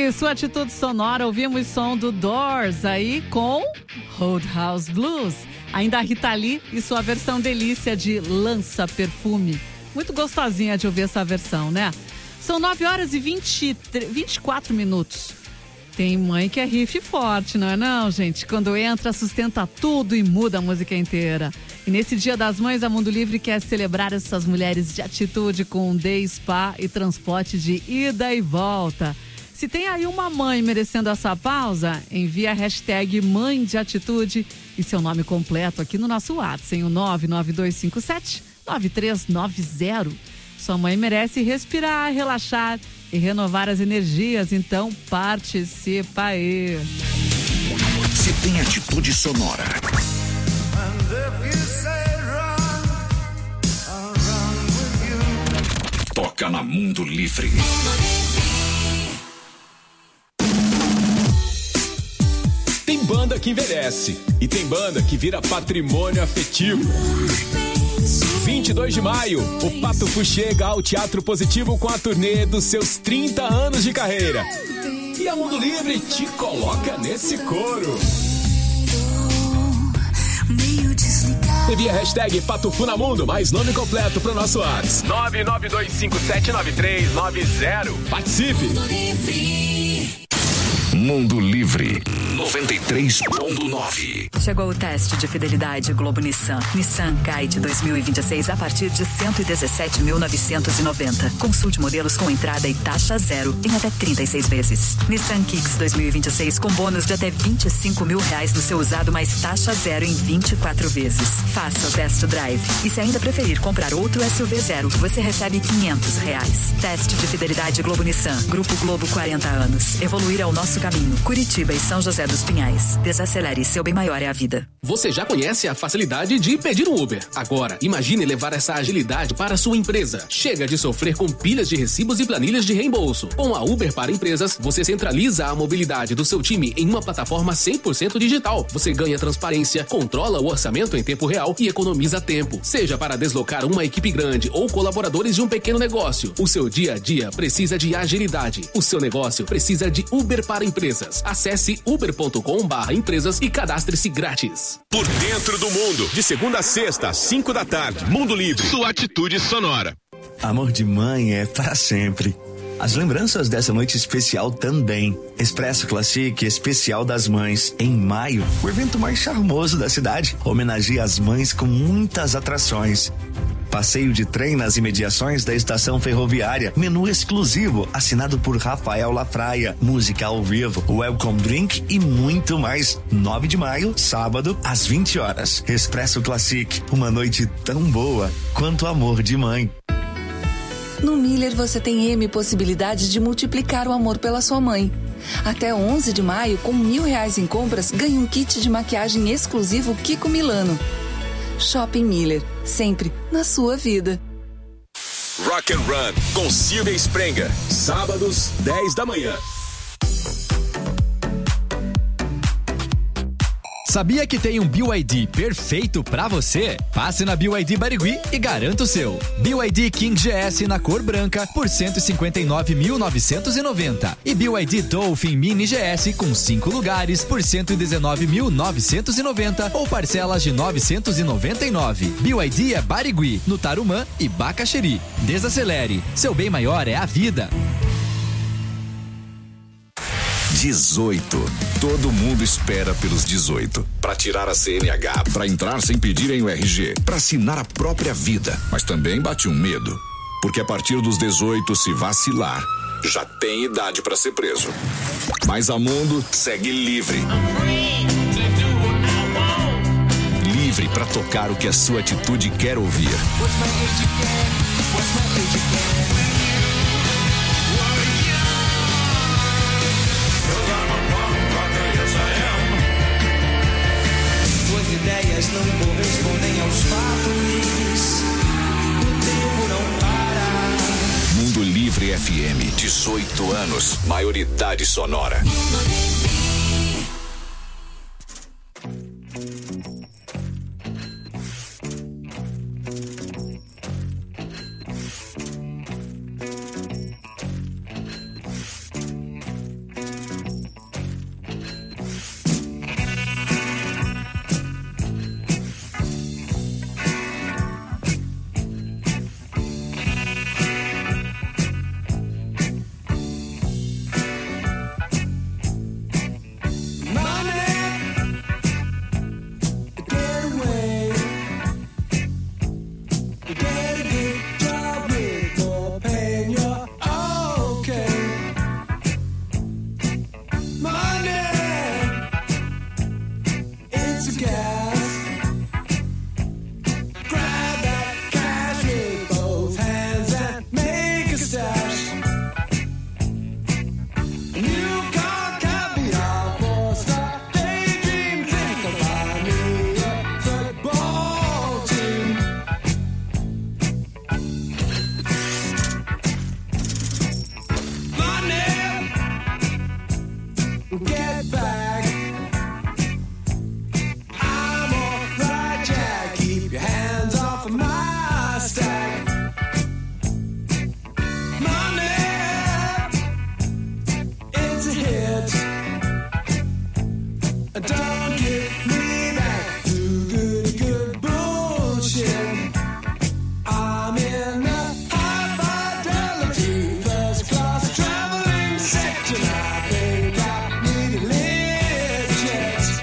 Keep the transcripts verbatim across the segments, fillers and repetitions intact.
Livre, sua atitude sonora. Ouvimos som do Doors aí com Roadhouse Blues. Ainda a Rita Lee e sua versão delícia de Lança Perfume. Muito gostosinha de ouvir essa versão, né? São nove horas e vinte, vinte e quatro minutos. Tem mãe que é riff forte, não é não, gente? Quando entra, sustenta tudo e muda a música inteira. E nesse Dia das Mães, a Mundo Livre quer celebrar essas mulheres de atitude com um day spa e transporte de ida e volta. Se tem aí uma mãe merecendo essa pausa, envia a hashtag Mãe de Atitude e seu nome completo aqui no nosso WhatsApp, em o nove nove dois cinco sete nove três nove zero. Sua mãe merece respirar, relaxar e renovar as energias, então participa aí. Se tem atitude sonora. Toca na Mundo Livre. Tem banda que envelhece e tem banda que vira patrimônio afetivo. vinte e dois de maio, o Patufu chega ao Teatro Positivo com a turnê dos seus trinta anos de carreira. E a Mundo Livre te coloca nesse coro. Envia a hashtag Patufu na Mundo, mais nome completo pro nosso WhatsApp. nove nove dois cinco sete nove três nove zero. Participe! Mundo Livre noventa e três ponto nove. Chegou o teste de fidelidade Globo Nissan. Nissan Kite dois mil e vinte e seis a partir de cento e dezessete mil novecentos e noventa. Consulte modelos com entrada e taxa zero em até trinta e seis vezes. Nissan Kicks dois mil e vinte e seis com bônus de até vinte e cinco mil reais no seu usado mais taxa zero em vinte e quatro vezes. Faça o test drive. E se ainda preferir comprar outro S U V zero, você recebe quinhentos reais. Teste de fidelidade Globo Nissan. Grupo Globo quarenta anos. Evoluir é o nosso caminho. Curitiba e São José dos Pinhais. Desacelere, seu bem maior é a vida. Você já conhece a facilidade de pedir um Uber. Agora, imagine levar essa agilidade para a sua empresa. Chega de sofrer com pilhas de recibos e planilhas de reembolso. Com a Uber para Empresas, você centraliza a mobilidade do seu time em uma plataforma cem por cento digital. Você ganha transparência, controla o orçamento em tempo real e economiza tempo. Seja para deslocar uma equipe grande ou colaboradores de um pequeno negócio, o seu dia a dia precisa de agilidade. O seu negócio precisa de Uber para Empresas. Acesse uber ponto com barra empresas e cadastre-se grátis. Por dentro do mundo, de segunda a sexta, às cinco da tarde, Mundo Livre, sua atitude sonora. Amor de mãe é para sempre. As lembranças dessa noite especial também. Expresso Classic Especial das Mães. Em maio, o evento mais charmoso da cidade homenageia as mães com muitas atrações. Passeio de trem nas imediações da estação ferroviária, menu exclusivo, assinado por Rafael Lafraia, música ao vivo, welcome drink e muito mais. nove de maio, sábado, às vinte horas. Expresso Classic, uma noite tão boa quanto amor de mãe. No Miller você tem M possibilidade de multiplicar o amor pela sua mãe. Até onze de maio, com mil reais em compras, ganhe um kit de maquiagem exclusivo Kiko Milano. Shopping Miller, sempre na sua vida. Rock and Run com Silvia Sprenga, sábados, dez da manhã. Sabia que tem um B Y D perfeito pra você? Passe na B Y D Barigui e garanta o seu. B Y D King G S na cor branca por cento e cinquenta e nove mil novecentos e noventa e B Y D Dolphin Mini G S com cinco lugares por cento e dezenove mil novecentos e noventa ou parcelas de novecentos e noventa e nove. B Y D é Barigui, no Tarumã e Bacaxeri. Desacelere, seu bem maior é a vida. dezoito. Todo mundo espera pelos dezoito. Para tirar a C N H, para entrar sem pedirem o R G, para assinar a própria vida. Mas também bate um medo. Porque a partir dos dezoito, se vacilar, já tem idade para ser preso. Mas a Mundo segue livre. Livre para tocar o que a sua atitude quer ouvir. Ideias não correspondem aos fatos. O tempo não para. Mundo Livre F M, dezoito anos, maioridade sonora. Don't give me that too good, good bullshit. I'm in a high fidelity first class traveling section. I think I need a lift jet.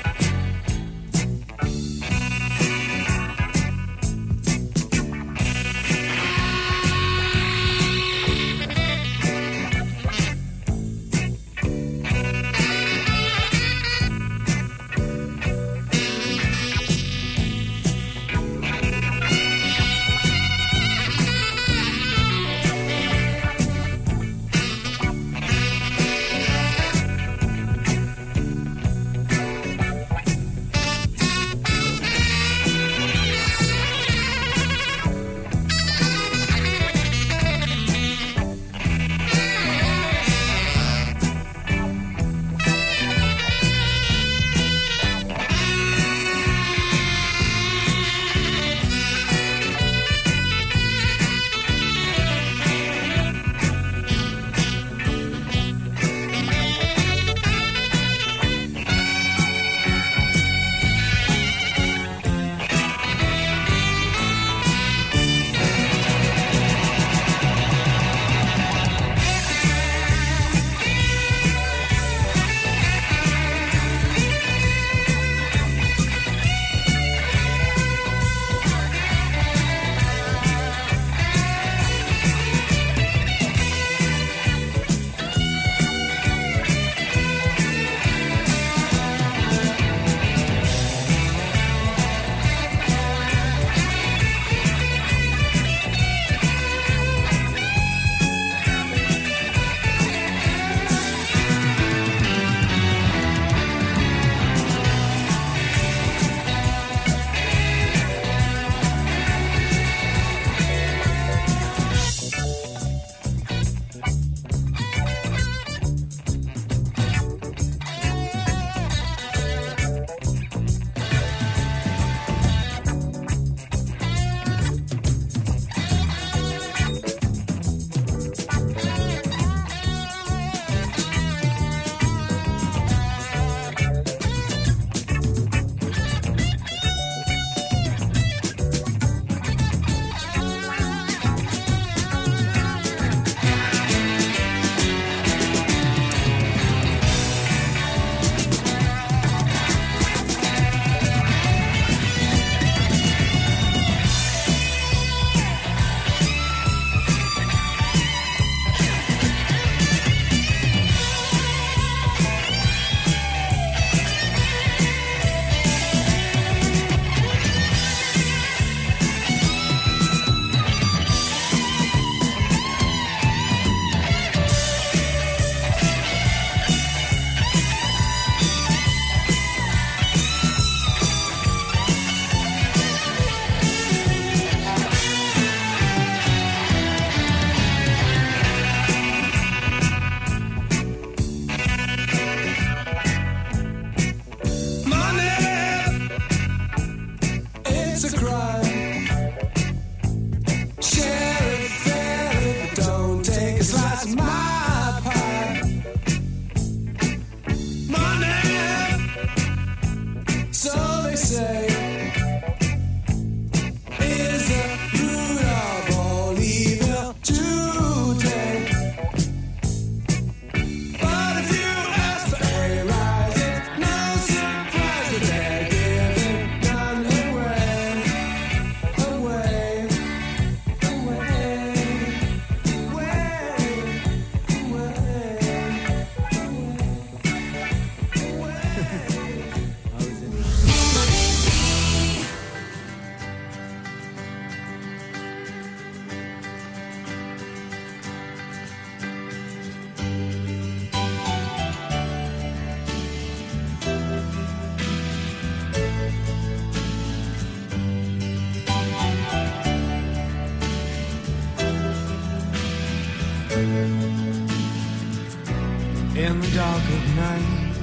in the dark of night.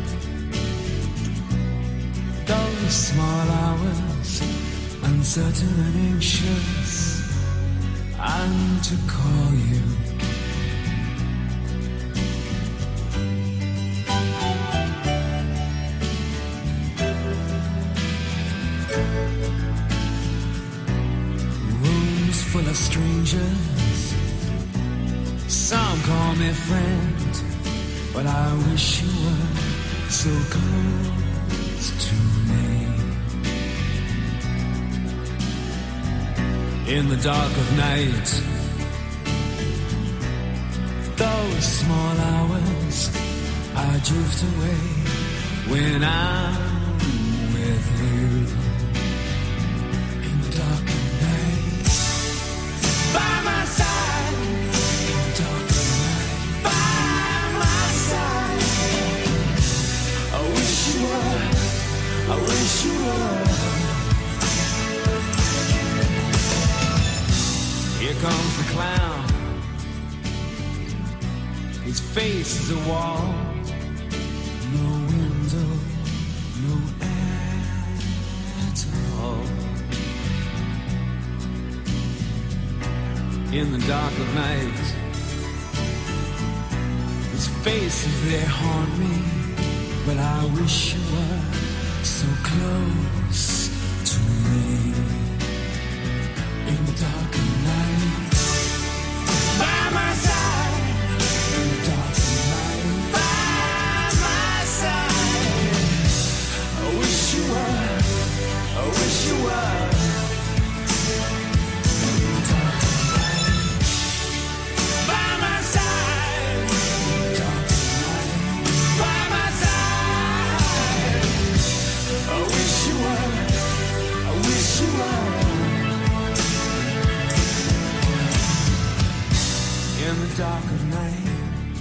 Those small hours, uncertain and anxious, I need to call you. full of strangers. Some call me friend, but I wish you were so close to me. In the dark of night, those small hours, I drift away when I'm with you. In the dark of night, by my side. In the dark of night, by my side. I wish you were, I wish you were. Here comes the clown. His face is a wall. No window, no air at all. In the dark of night, his faces, they haunt me. But I wish you were so close to me. In the dark of night, by my side. In the dark of night, by my side. I wish you were, I wish you were. In the dark of night, by my side. In the dark of night, by my side. I wish you were, I wish you were. In the dark of night,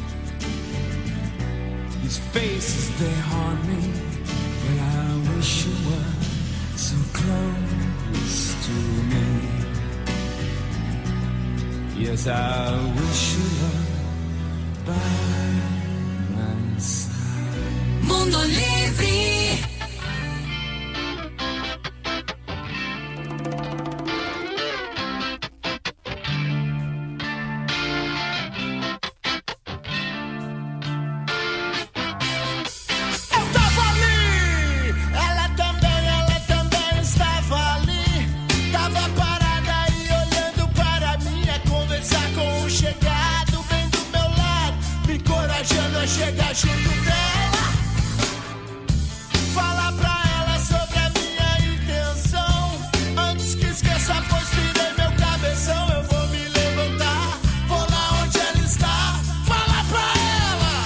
his faces, they haunt me. But I wish you were so close to me. Yes, I wish you were by my side. Mundo Livre. Chega junto dela, fala pra ela sobre a minha intenção. Antes que esqueça, pois tirei meu cabeção. Eu vou me levantar, vou lá onde ela está. Fala pra ela.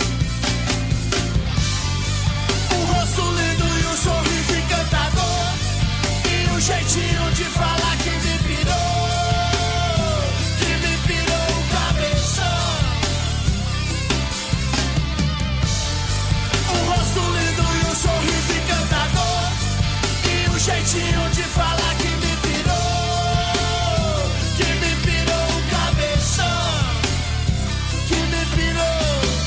Um rosto lindo e um sorriso encantador, e um jeitinho de falar que me pirou, que me pirou o cabeção. Um rosto lindo e um sorriso encantador, e um jeitinho de falar que me pirou, que me pirou o cabeção, que me pirou.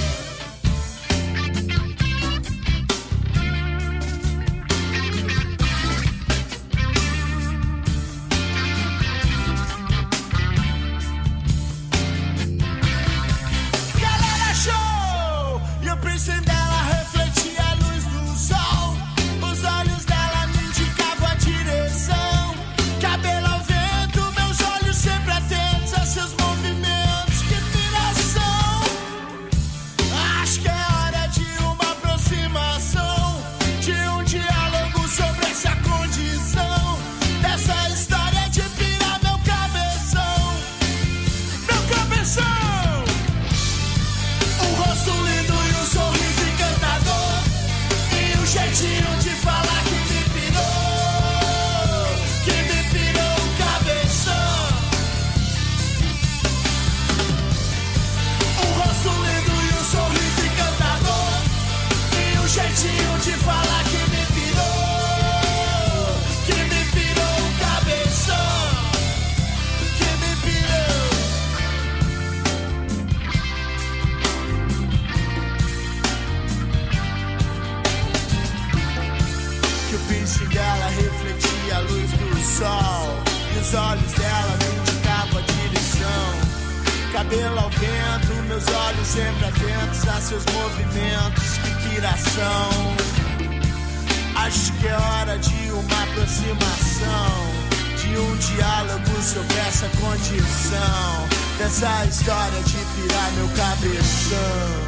Galera, show! E eu pensei nela, refletia a luz do sol. Os olhos dela me indicavam a direção. Cabelo ao vento, meus olhos sempre atentos a seus movimentos. Que piração! Acho que é hora de uma aproximação, de um diálogo sobre essa condição, dessa história de pirar meu cabeção. Meu cabeção! Um rosto lindo e um sorriso encantador, e um jeitinho de falar que me pirou, que me pirou o cabeção. Um rosto lindo e um sorriso encantador, e um jeitinho de falar que me pirou, que me pirou o cabeção, que me pirou. Que o piercing dela refletia a luz do sol, e os olhos dela me indicavam a direção. Cabelo ao vento, meus olhos sempre atentos a seus movimentos. Que piração! Acho que é hora de uma aproximação, de um diálogo sobre essa condição dessa história de pirar meu cabeção.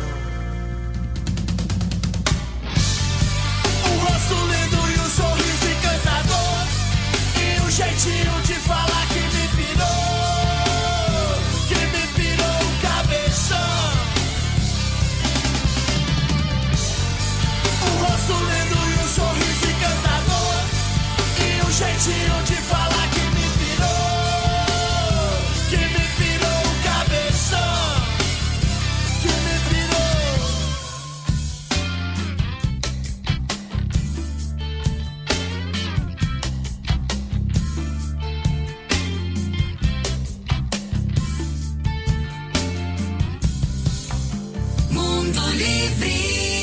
O rosto lindo e o sorriso encantador e o jeitinho de falar que me pirou, que me pirou o cabeção. O rosto lindo e o sorriso encantador e o jeitinho de falar que me pirou, que me pirou o cabeção, que me pirou. Mundo Livre.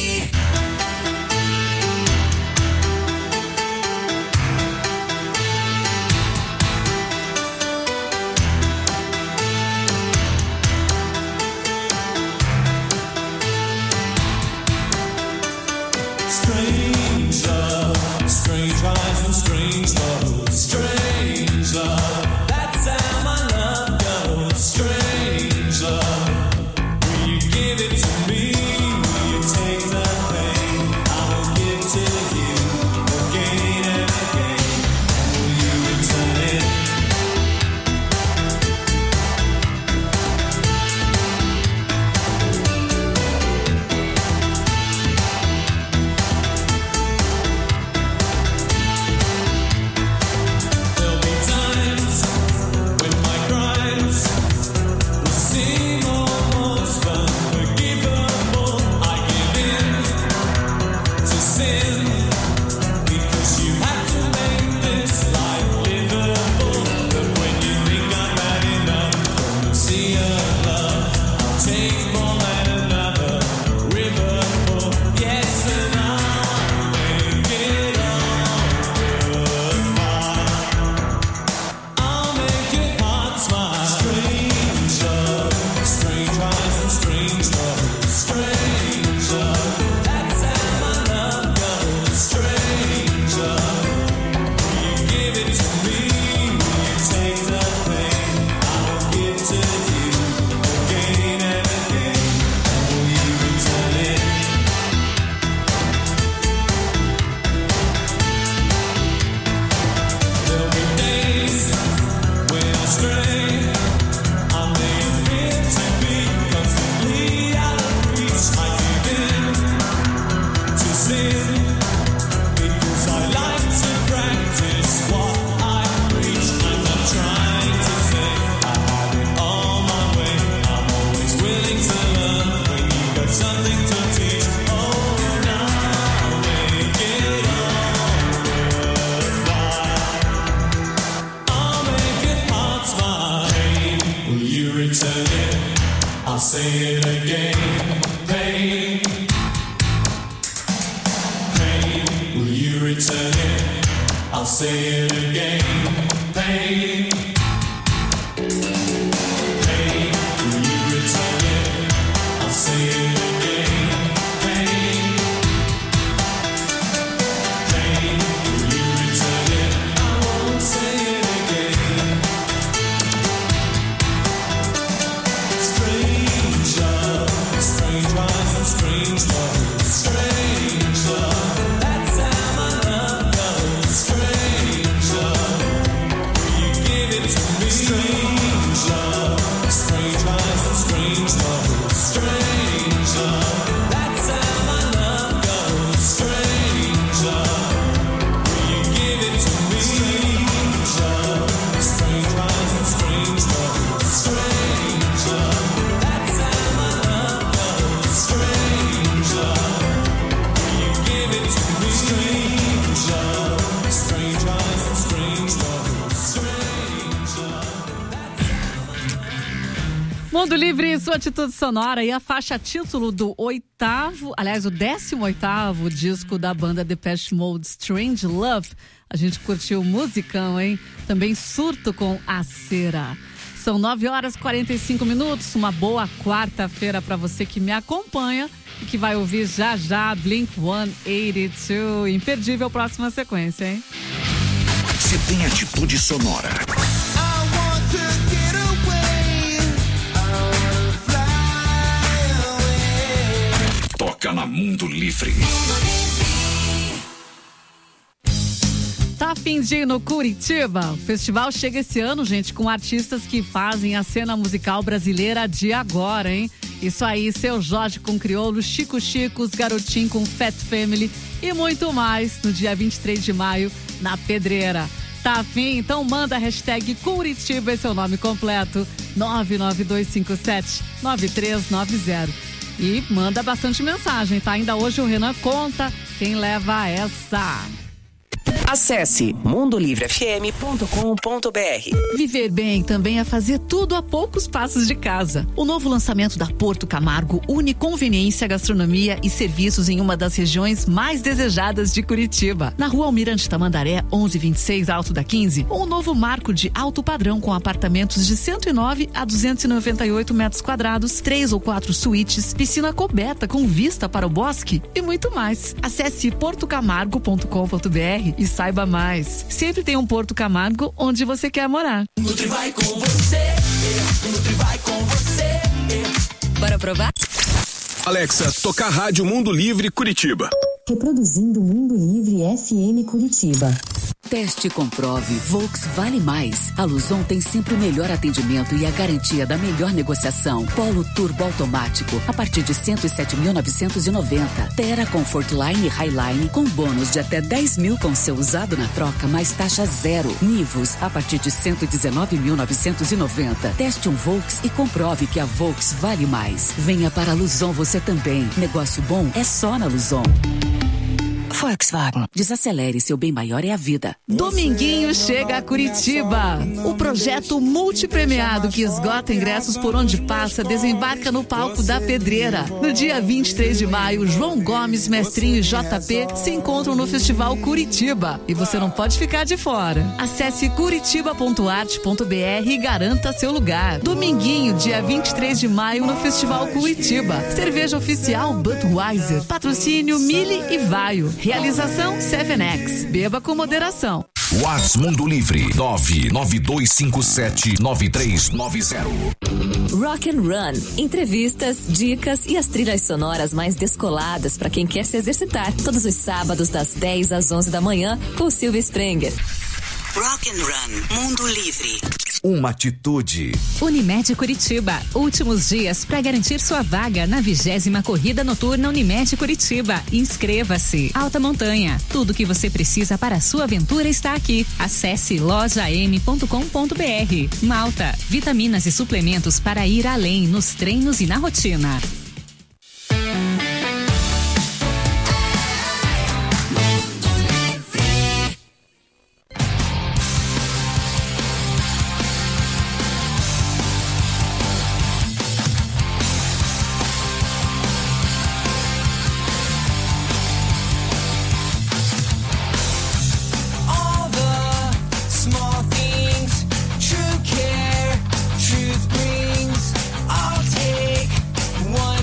Strange eyes and strange love. Strange love. That's how my love goes. Strange love. Will you give it to me? Will you take the pain? I will give to you again and again. Will you return it? There'll be times when my crimes will seem almost unforgivable. I give in to sin because you have to make this life livable. But when you think I've had enough from the sea of love, I'll take more than another river for yes, and I'll make it all worthwhile. I'll make your heart smile. Strange love, strange eyes and strange love. Strange love, that's how my love goes. Strange love, will you give it to me? Will you take the pain? I will give to you again and again. And will you return it? There'll be days when I stray. I may appear to be constantly out of reach. I give in to sin because I like to practice what I preach. I'm not trying to say I have it all my way. I'm always willing to learn when you got something to teach. Oh, and I'll make it all worthwhile. I'll make your heart smile. Pain, will you return it? I'll say it again. Pain, pain, will you return it? I'll say it again. Pain, pain, will you return it? I'll say it again. Pain, pain, will you return it? I won't say it again. Strange love, strange eyes and strange love. Strange love, that's how my love goes. Strange love, will you give it to me? Strange love, strange eyes and strange love. Strange love, that's how my love goes. Strange love, will you give it to me? Strange love, strange eyes and strange love. Strange love, that's how my love goes. Strange love, will you give it to me? Strange love, strange eyes and strange love. Strange love, that's Mundo Livre, sua atitude sonora e a faixa título do oitavo, aliás, o décimo oitavo disco da banda Depeche Mode, Strange Love. A gente curtiu o musicão, hein? Também Surto com A Cera. São nove horas e quarenta e cinco minutos, uma boa quarta-feira para você que me acompanha e que vai ouvir já já Blink cento e oitenta e dois. Imperdível próxima sequência, hein? Você tem atitude sonora. Toca na Mundo Livre. Tá a fim de ir no Curitiba? O festival chega esse ano, gente, com artistas que fazem a cena musical brasileira de agora, hein? Isso aí, Seu Jorge com Criolo, Chico Chico, Os Garotinhos com Fat Family e muito mais no dia vinte e três de maio na Pedreira. Tá afim? Então manda a hashtag Curitiba, esse é o nome completo, nove nove dois cinco sete nove três nove zero. E manda bastante mensagem, tá? Ainda hoje o Renan conta quem leva essa. Acesse mundo livre f m ponto com ponto b r. Viver bem também é fazer tudo a poucos passos de casa. O novo lançamento da Porto Camargo une conveniência, gastronomia e serviços em uma das regiões mais desejadas de Curitiba. Na rua Almirante Tamandaré, onze vinte e seis, Alto da quinze, um novo marco de alto padrão com apartamentos de cento e nove a duzentos e noventa e oito metros quadrados, três ou quatro suítes, piscina coberta com vista para o bosque e muito mais. Acesse porto camargo ponto com ponto b r e saiba mais. Sempre tem um Porto Camargo onde você quer morar. Nutri vai com você, Nutri vai com você. Bora provar? Alexa, tocar Rádio Mundo Livre Curitiba. Reproduzindo Mundo Livre F M Curitiba. Teste e comprove. Volks vale mais. A Luzon tem sempre o melhor atendimento e a garantia da melhor negociação. Polo Turbo automático a partir de cento e sete mil novecentos e noventa. Terra Comfortline e Highline com bônus de até dez mil com seu usado na troca mais taxa zero. Nivus a partir de cento e dezenove mil novecentos e noventa. Teste um Volks e comprove que a Volks vale mais. Venha para a Luzon você também. Negócio bom é só na Luzon. Volkswagen. Desacelere, seu bem maior é a vida. Dominguinho chega a Curitiba. O projeto multipremiado que esgota ingressos por onde passa desembarca no palco da Pedreira. No dia vinte e três de maio, João Gomes, Mestrinho e J P se encontram no Festival Curitiba. E você não pode ficar de fora. Acesse curitiba ponto arte ponto b r e garanta seu lugar. Dominguinho, dia vinte e três de maio, no Festival Curitiba. Cerveja oficial Budweiser. Patrocínio Mille e Vaio. Realização seven X. Beba com moderação. Whats Mundo Livre nove nove dois cinco sete nove três nove zero. Rock and Run. Entrevistas, dicas e as trilhas sonoras mais descoladas para quem quer se exercitar. Todos os sábados das dez às onze da manhã com Silvia Sprenger. Rock and Run. Mundo Livre. Uma atitude. Unimed Curitiba. Últimos dias para garantir sua vaga na vigésima corrida noturna Unimed Curitiba. Inscreva-se. Alta Montanha. Tudo que você precisa para a sua aventura está aqui. Acesse loja m ponto com ponto b r. Malta. Vitaminas e suplementos para ir além nos treinos e na rotina. One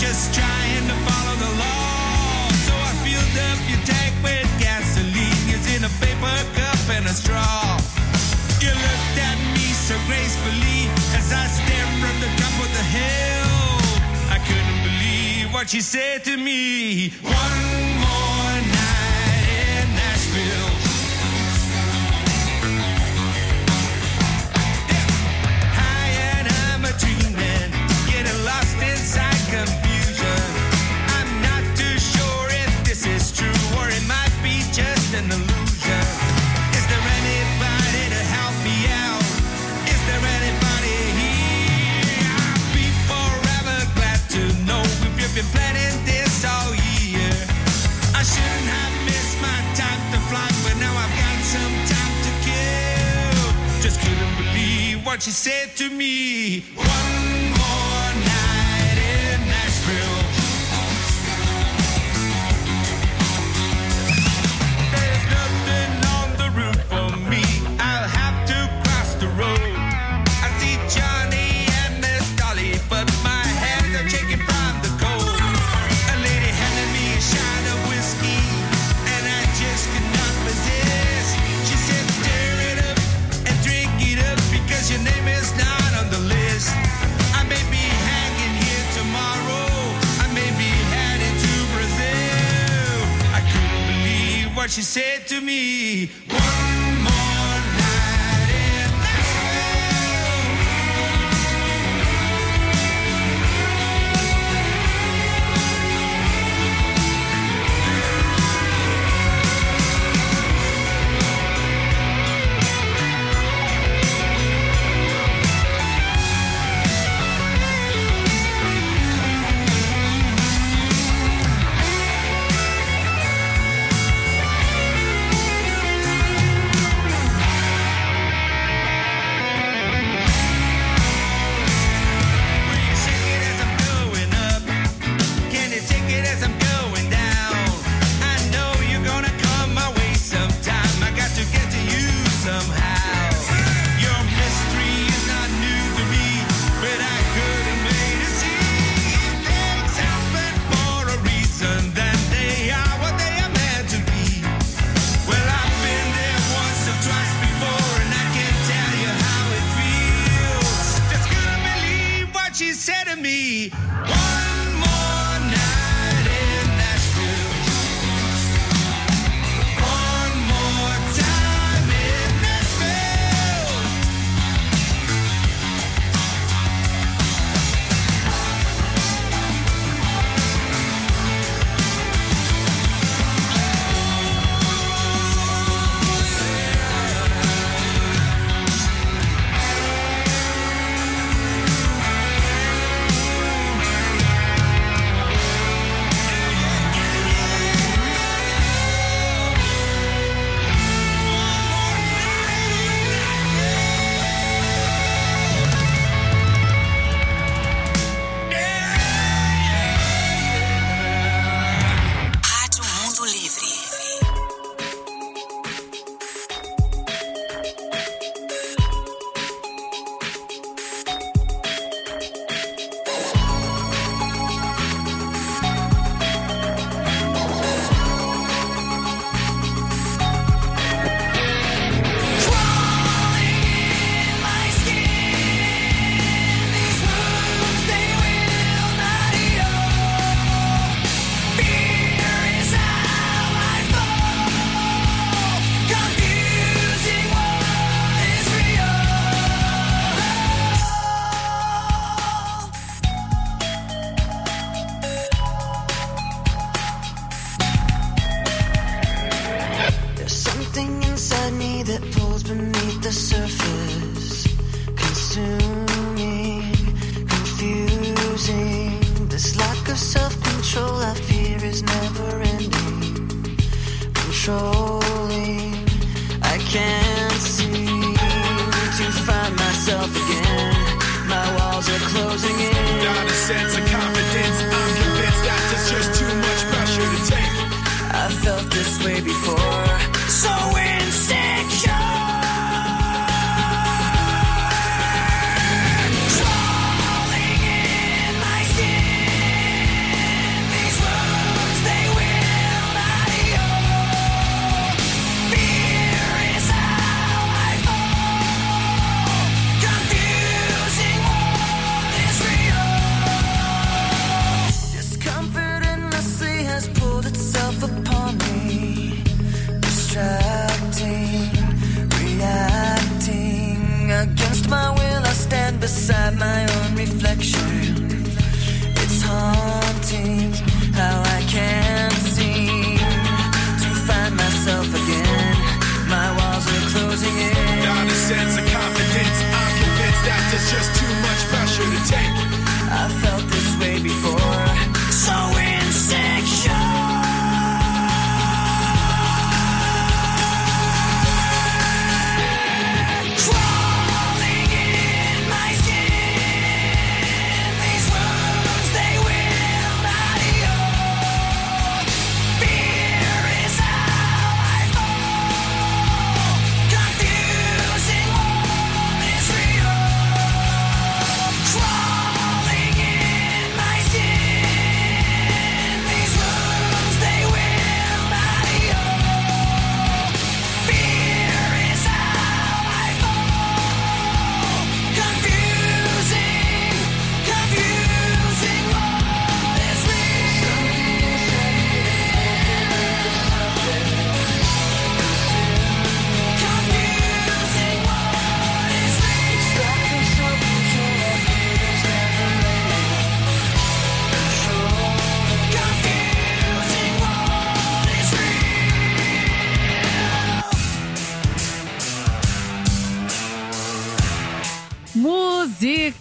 just trying to follow the law. So I filled up your tank with gasoline. It's in a paper cup and a straw. You looked at me so gracefully as I stared from the top of the hill. I couldn't believe what you said to me. One more night in Nashville. High and I'm a dreaming, getting lost inside confusion. I'm not too sure if this is true or it might be just an illusion. Is there anybody to help me out? Is there anybody here? I'll be forever glad to know if you've been planning this all year. I shouldn't have missed my time to fly, but now I've got some time to kill. Just couldn't believe what you said to me. One more night in Nashville. There's nothing on the route for me. I'll have to cross the road. I see Johnny and Miss Dolly, but my hands are shaking from the cold. A lady handed me a shot of whiskey, and I just could not resist. She said, stir it up and drink it up, because your name is not on the list. I may be hanging here tomorrow. I may be headed to Brazil. I couldn't believe what she said to me. One more night in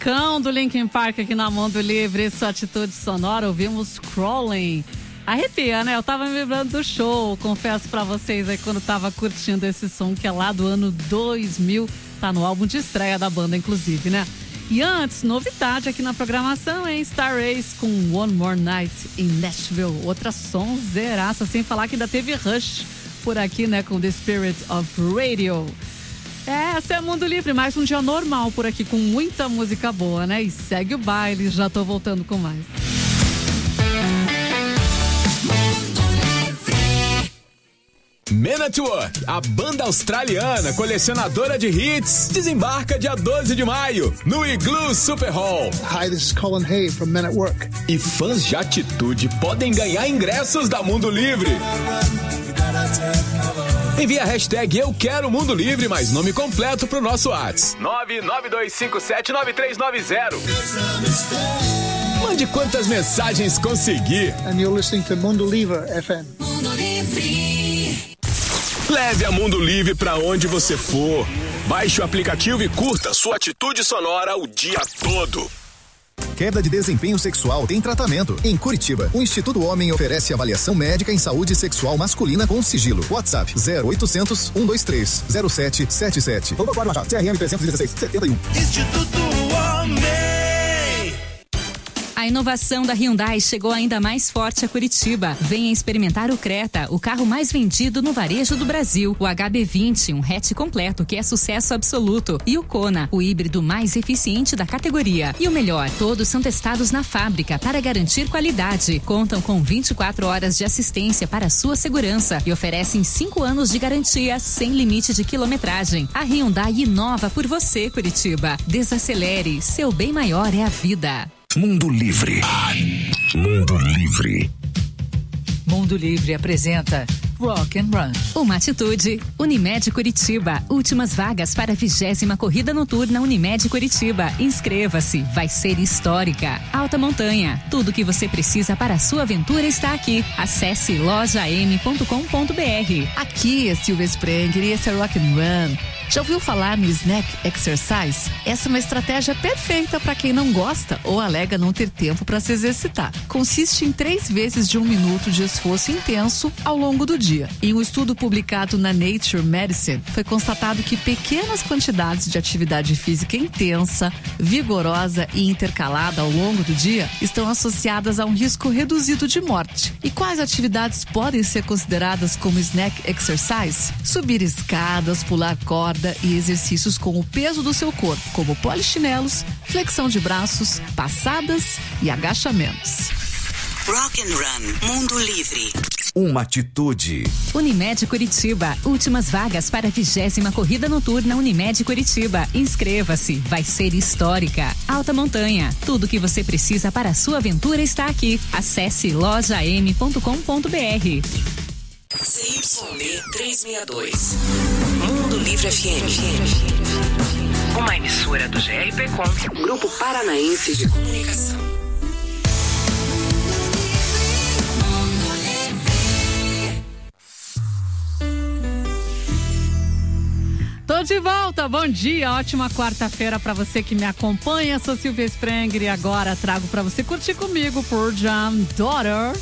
classicão do Linkin Park aqui na Mundo Livre, sua atitude sonora, ouvimos Crawling. Arrepia, né? Eu tava me lembrando do show, confesso pra vocês aí quando tava curtindo esse som que é lá do ano dois mil, tá no álbum de estreia da banda inclusive, né? E antes, novidade aqui na programação, hein? Star Race com One More Night em Nashville, outra sonzeiraça, sem falar que ainda teve Rush por aqui, né? Com The Spirit of Radio. É, essa é Mundo Livre, mais um dia normal por aqui, com muita música boa, né? E segue o baile, já tô voltando com mais. Men at Work, a banda australiana colecionadora de hits, desembarca dia doze de maio no Igloo Super Hall. Hi, this is Colin Hay from Men at Work. E fãs de atitude podem ganhar ingressos da Mundo Livre. Envie a hashtag Eu Quero Mundo Livre, mais nome completo pro nosso WhatsApp. nove nove dois cinco sete nove três nove zero. Mande quantas mensagens conseguir. And you're listening to Mundo Livre F M. Mundo Livre. Leve a Mundo Livre pra onde você for. Baixe o aplicativo e curta sua atitude sonora o dia todo. Queda de desempenho sexual tem tratamento. Em Curitiba, o Instituto Homem oferece avaliação médica em saúde sexual masculina com sigilo. WhatsApp zero oitocentos, um dois três, zero sete sete sete. Vamos agora, Machado. C R M trezentos e dezesseis, setenta e um. Instituto Homem. A inovação da Hyundai chegou ainda mais forte a Curitiba. Venha experimentar o Creta, o carro mais vendido no varejo do Brasil. O H B vinte, um hatch completo que é sucesso absoluto. E o Kona, o híbrido mais eficiente da categoria. E o melhor, todos são testados na fábrica para garantir qualidade. Contam com vinte e quatro horas de assistência para sua segurança e oferecem cinco anos de garantia sem limite de quilometragem. A Hyundai inova por você, Curitiba. Desacelere, seu bem maior é a vida. Mundo Livre. Mundo Livre. Mundo Livre apresenta Rock and Run. Uma atitude. Unimed Curitiba. Últimas vagas para a vigésima corrida noturna Unimed Curitiba. Inscreva-se. Vai ser histórica. Alta Montanha. Tudo o que você precisa para a sua aventura está aqui. Acesse loja m ponto com ponto b r. Aqui é Silvia Sprenger e esse é Rock and Run. Já ouviu falar no Snack Exercise? Essa é uma estratégia perfeita para quem não gosta ou alega não ter tempo para se exercitar. Consiste em três vezes de um minuto de esforço intenso ao longo do dia. Em um estudo publicado na Nature Medicine, foi constatado que pequenas quantidades de atividade física intensa, vigorosa e intercalada ao longo do dia estão associadas a um risco reduzido de morte. E quais atividades podem ser consideradas como Snack Exercise? Subir escadas, pular corda e exercícios com o peso do seu corpo, como polichinelos, flexão de braços, passadas e agachamentos. Rock and Run, Mundo Livre. Uma atitude. Unimed Curitiba. Últimas vagas para a vigésima corrida noturna Unimed Curitiba. Inscreva-se. Vai ser histórica. Alta Montanha. Tudo o que você precisa para a sua aventura está aqui. Acesse loja m ponto com ponto b r. C Y B trezentos e sessenta e dois. Mundo Livre F M. Uma emissora do G R P Com, Grupo Paranaense de Comunicação. Tô de volta, bom dia, ótima quarta-feira pra você que me acompanha. Sou Silvia Sprenger e agora trago pra você curtir comigo por Jam Daughter.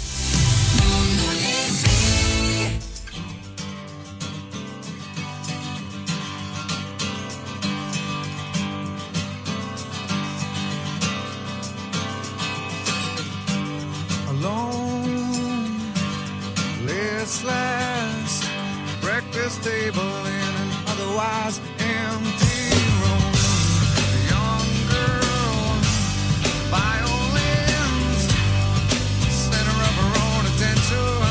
Listless breakfast table in an otherwise empty room. A young girl, violins, center of her own attention.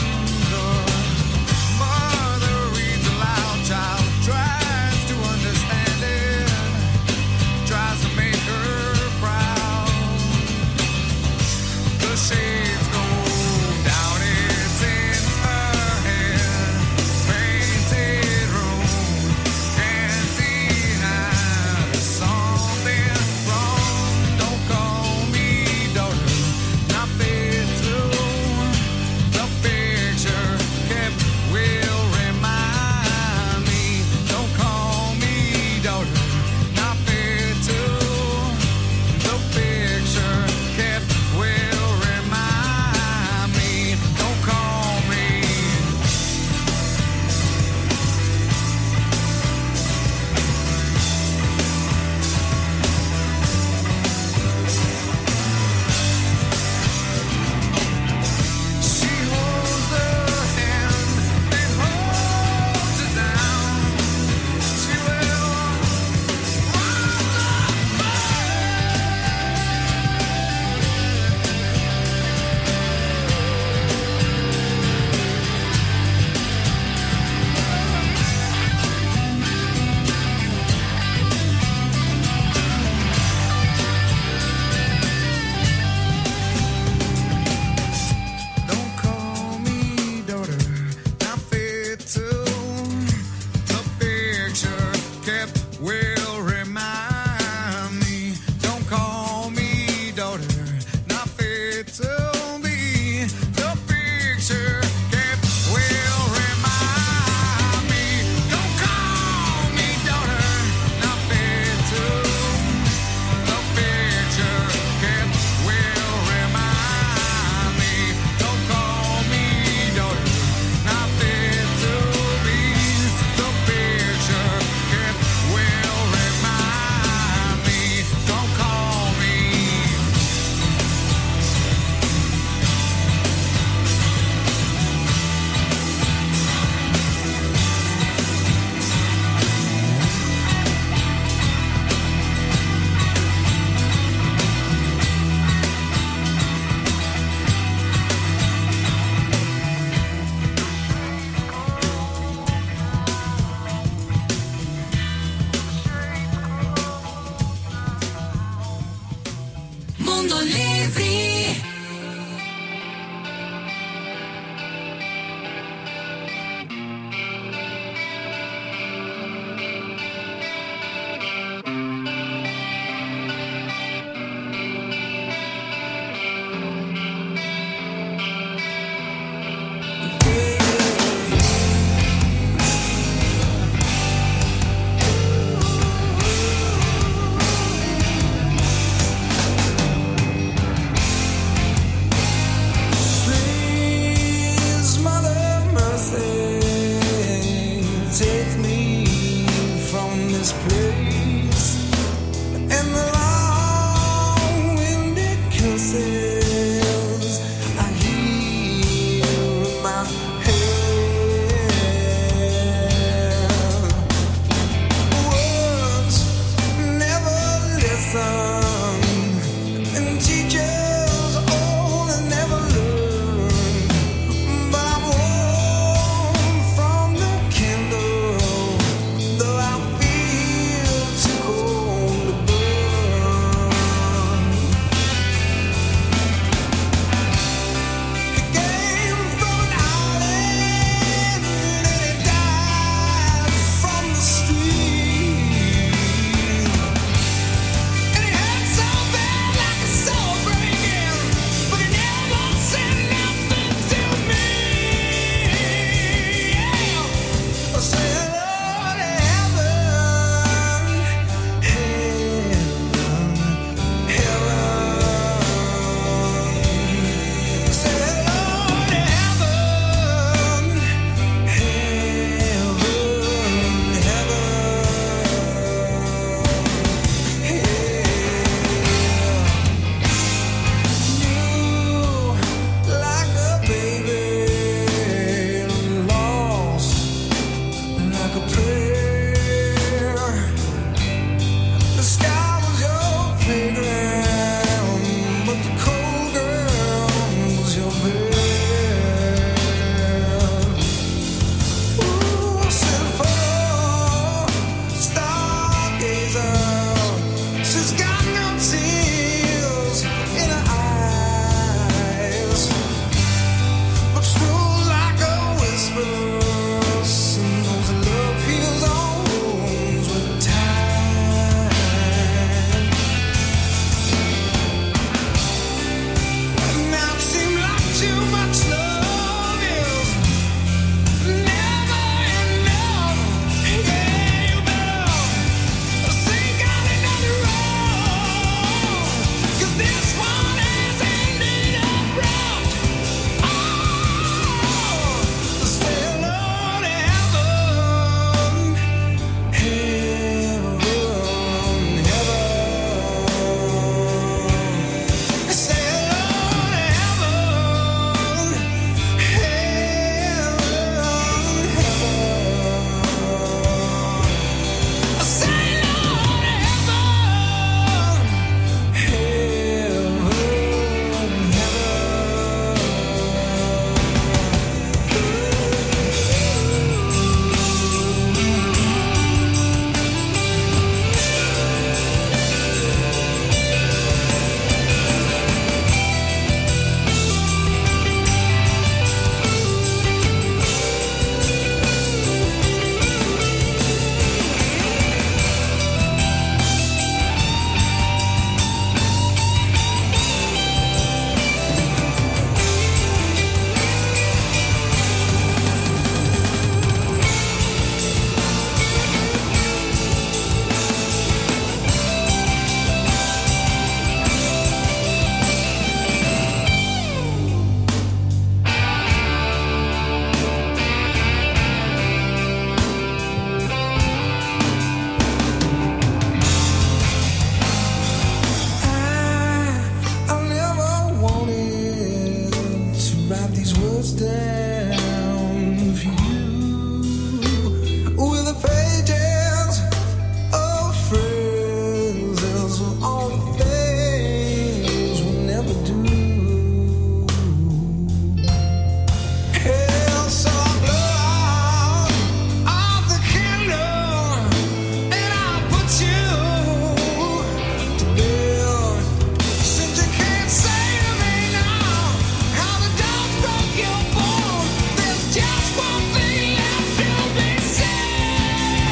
The mother reads aloud, child tries to understand it, tries to make her proud. The shades go down, it's in her head, painted room. write these words down for you with the pages of phrases of all the things we'll never do. Hell, so I blow out all the candle and I'll put you to bed. Since you can't say to me now how the dog broke your bone, there's just one thing left to be said.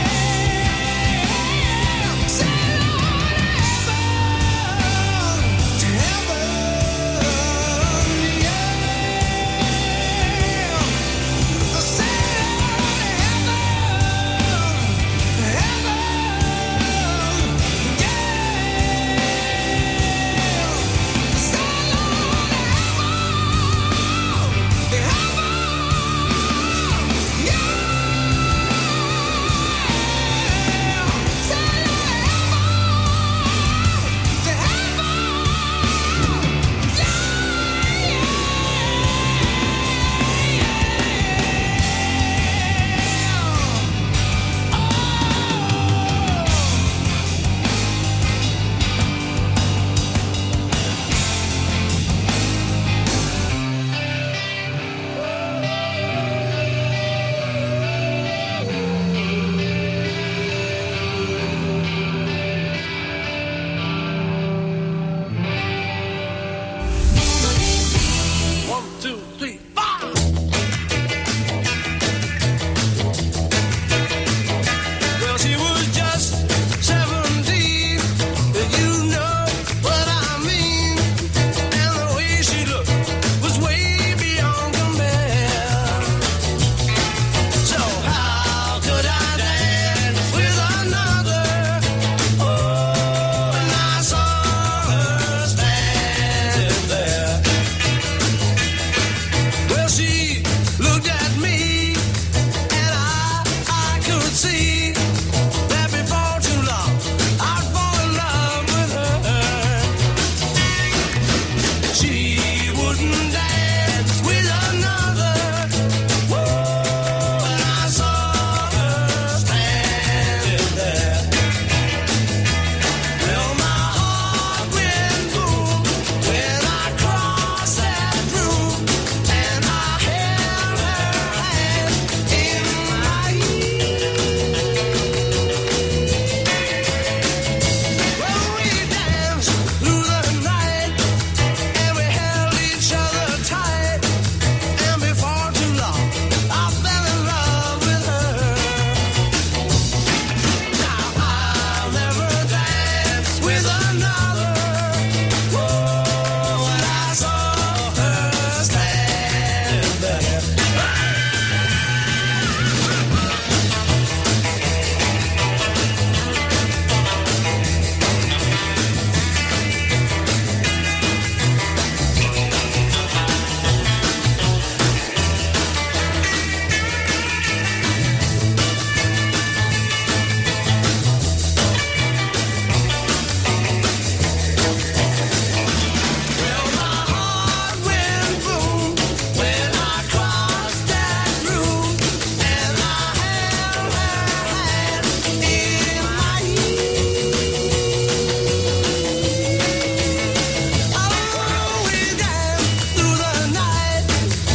Say Lord, heaven to heaven, yeah. Say Lord, heaven, heaven, yeah. Say Lord, One, two,